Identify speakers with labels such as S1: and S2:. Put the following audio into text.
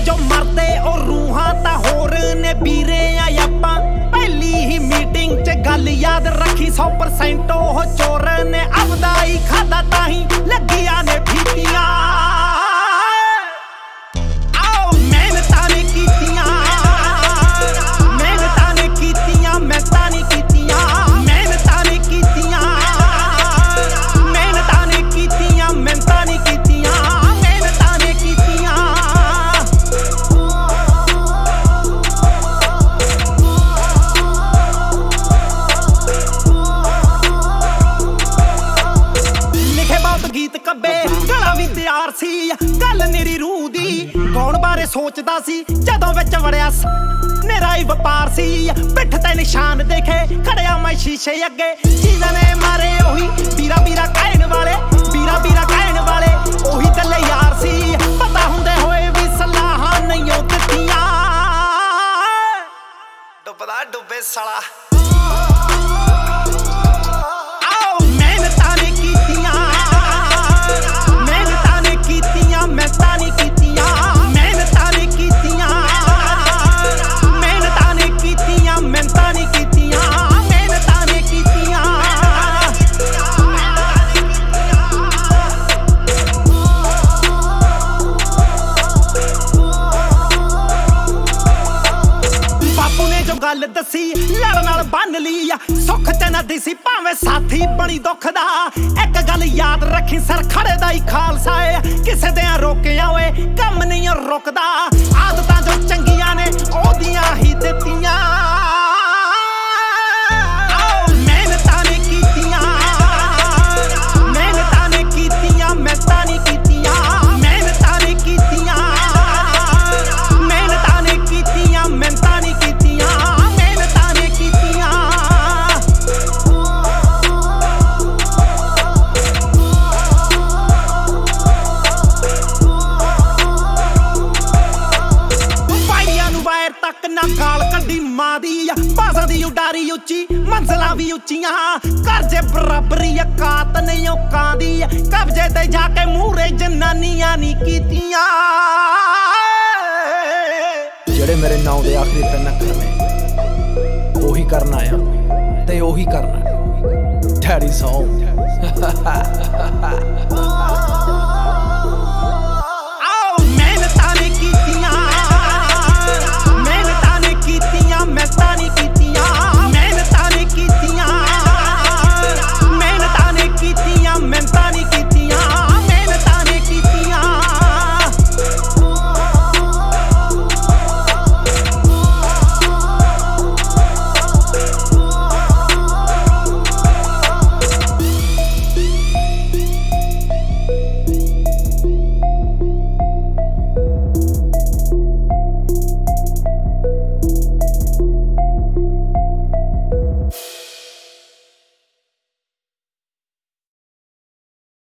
S1: जो मरदे ओ रूहां तां होर ने बीरे आ आपां पहली ही मीटिंग च गल याद रखी 100% ओह चोर ने आपदा ही खादा ताही लगिया ने फीतियां गीत कब्बे गला भी तैयार सी गल मेरी रूह दी कौन बारे सोचदा सी जदों विच वड़िया मेरा ही व्यापार सी पिठ ते निशान देखे खड़िया मैं शीशे अगे चीज़ां ने मारे ओही बीरा बीरा कहण वाले ओही गल्ले यार सी पता हुंदे होए भी सलाहां नहीं ओ दित्तियां डुबदा डुबे साला गल दसी लड़ नाल बन ली सुख ते ना दिसी भावें साथी बनी दुख दा एक गल याद रखी सर खड़े दा ही खालसा है किसे दे रोकिया होए कम नहीं रुकदा आदतां जो चंगियां ने ओदियां ही दित्तियां ना गाल कड्डी मां दी भाषा दी उडारी उच्ची मंजिलां भी उच्चियां कर जे बराबरी औकात नहीं औकां दी कब्जे ते जाके मूहरे जनानियां नी कीतियां
S2: जेड़े मेरे नाम दे आखिरी 3 अखर ने ओही करना आ ते ओही करना डैडी सॉन्ग